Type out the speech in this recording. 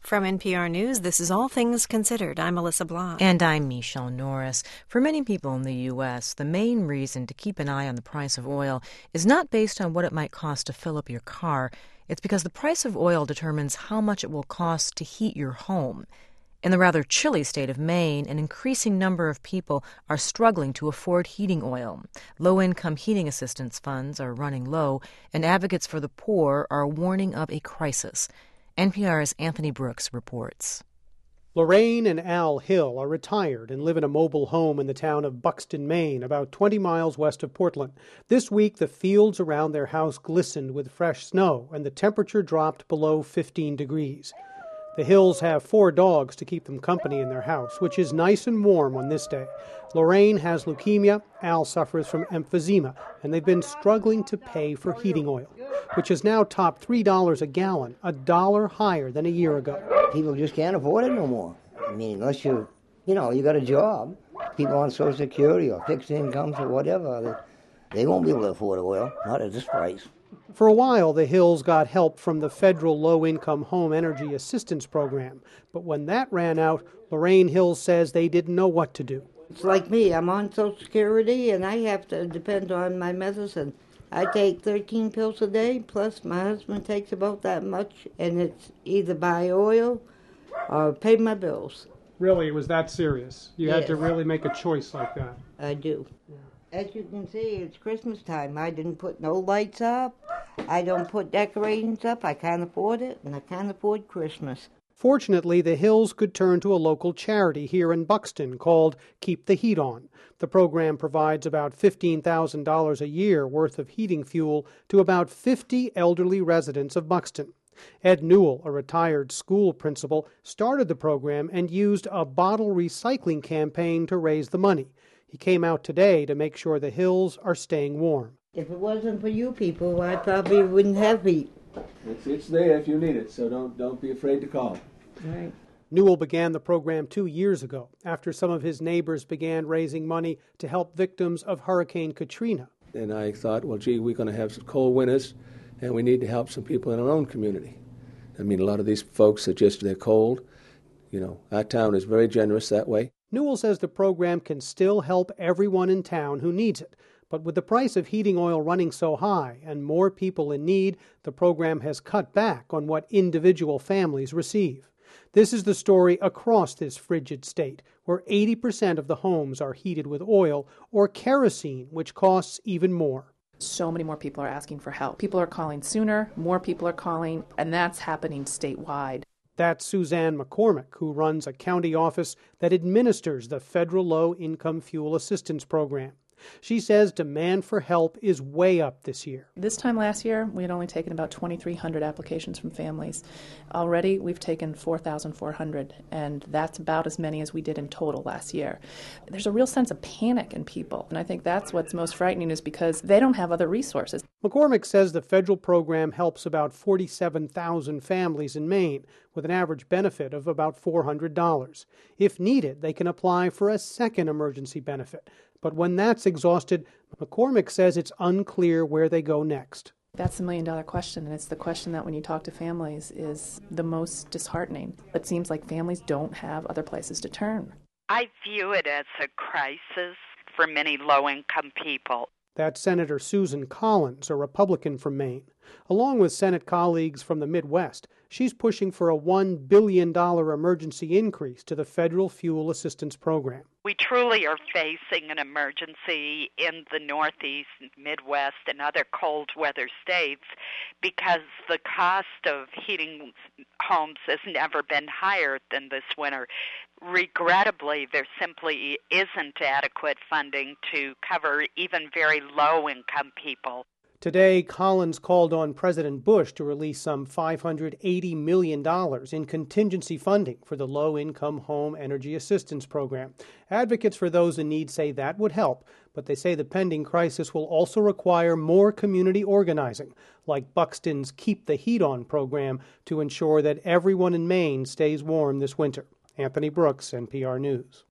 From NPR News, this is All Things Considered. I'm Melissa Blanc. And I'm Michelle Norris. For many people in the U.S., the main reason to keep an eye on the price of oil is not based on what it might cost to fill up your car. It's because the price of oil determines how much it will cost to heat your home. In the rather chilly state of Maine, an increasing number of people are struggling to afford heating oil. Low-income heating assistance funds are running low, and advocates for the poor are warning of a crisis. NPR's Anthony Brooks reports. Lorraine and Al Hill are retired and live in a mobile home in the town of Buxton, Maine, about 20 miles west of Portland. This week, the fields around their house glistened with fresh snow, and the temperature dropped below 15 degrees. The Hills have 4 dogs to keep them company in their house, which is nice and warm on this day. Lorraine has leukemia, Al suffers from emphysema, and they've been struggling to pay for heating oil, which has now topped $3 a gallon, $1 higher than a year ago. People just can't afford it no more. I mean, unless you got a job, people on Social Security or fixed incomes or whatever, they won't be able to afford oil, not at this price. For a while, the Hills got help from the federal low-income home energy assistance program. But when that ran out, Lorraine Hill says they didn't know what to do. It's like me. I'm on Social Security, and I have to depend on my medicine. I take 13 pills a day, plus my husband takes about that much, and it's either buy oil or pay my bills. Really? It was that serious? You had Yes. to really make a choice like that? I do. Yeah. As you can see, it's Christmas time. I didn't put no lights up. I don't put decorations up. I can't afford it, and I can't afford Christmas. Fortunately, the Hills could turn to a local charity here in Buxton called Keep the Heat On. The program provides about $15,000 a year worth of heating fuel to about 50 elderly residents of Buxton. Ed Newell, a retired school principal, started the program and used a bottle recycling campaign to raise the money. He came out today to make sure the Hills are staying warm. If it wasn't for you people, I probably wouldn't have heat. It's there if you need it, so don't be afraid to call. Right. Newell began the program 2 years ago after some of his neighbors began raising money to help victims of Hurricane Katrina. And I thought, well, gee, we're going to have some cold winters, and we need to help some people in our own community. I mean, a lot of these folks they're cold. You know, our town is very generous that way. Newell says the program can still help everyone in town who needs it. But with the price of heating oil running so high and more people in need, the program has cut back on what individual families receive. This is the story across this frigid state, where 80% of the homes are heated with oil or kerosene, which costs even more. So many more people are asking for help. People are calling sooner, more people are calling, and that's happening statewide. That's Suzanne McCormick, who runs a county office that administers the federal low-income fuel assistance program. She says demand for help is way up this year. This time last year, we had only taken about 2,300 applications from families. Already, we've taken 4,400, and that's about as many as we did in total last year. There's a real sense of panic in people, and I think that's what's most frightening is because they don't have other resources. McCormick says the federal program helps about 47,000 families in Maine, with an average benefit of about $400. If needed, they can apply for a second emergency benefit. But when that's exhausted, McCormick says it's unclear where they go next. That's the million-dollar question, and it's the question that when you talk to families is the most disheartening. It seems like families don't have other places to turn. I view it as a crisis for many low-income people. That's Senator Susan Collins, a Republican from Maine. Along with Senate colleagues from the Midwest, she's pushing for a $1 billion emergency increase to the federal fuel assistance program. We truly are facing an emergency in the Northeast, Midwest, and other cold weather states because the cost of heating homes has never been higher than this winter. Regrettably, there simply isn't adequate funding to cover even very low-income people. Today, Collins called on President Bush to release some $580 million in contingency funding for the Low-Income Home Energy Assistance Program. Advocates for those in need say that would help, but they say the pending crisis will also require more community organizing, like Buxton's Keep the Heat On program, to ensure that everyone in Maine stays warm this winter. Anthony Brooks, NPR News.